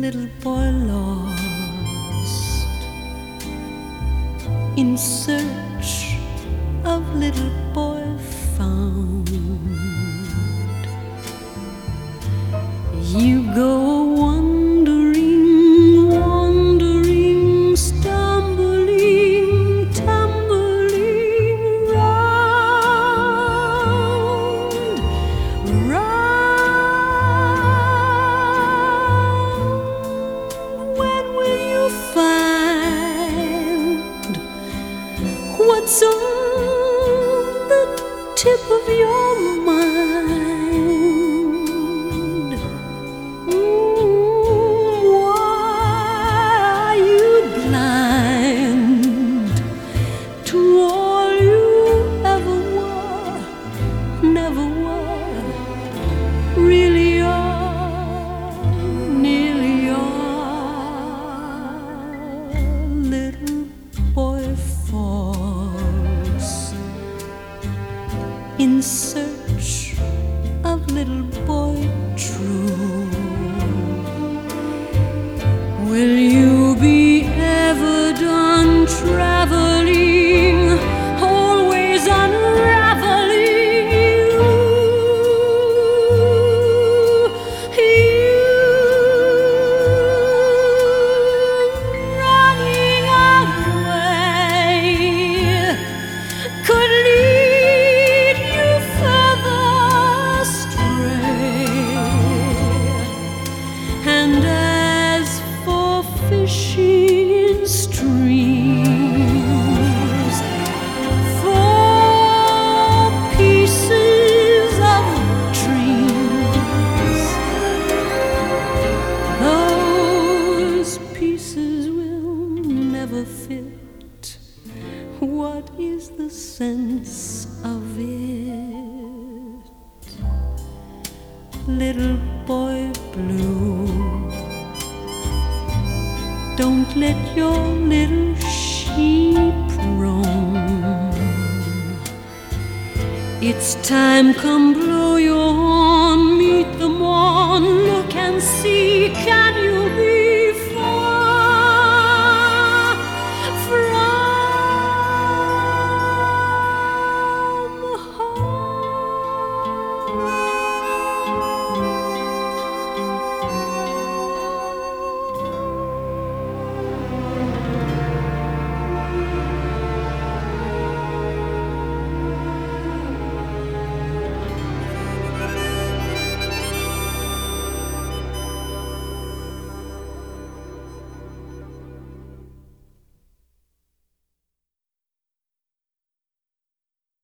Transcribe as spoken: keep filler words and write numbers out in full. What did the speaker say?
little boy lost in search of little boy found. You go wandering, wandering, stumbling, tumbling round, round. When will you find what's on the tip of your mind? Never were, really are, nearly are. Little boy falls in search of little boy true. Will you be ever done traveling, always unraveling? And as for fishing in streams for pieces of dreams, those pieces will never fit. What is the sense of it? Little boy blue, don't let your little sheep roam. It's time, come blow your horn, meet the morn. Look and see, can you be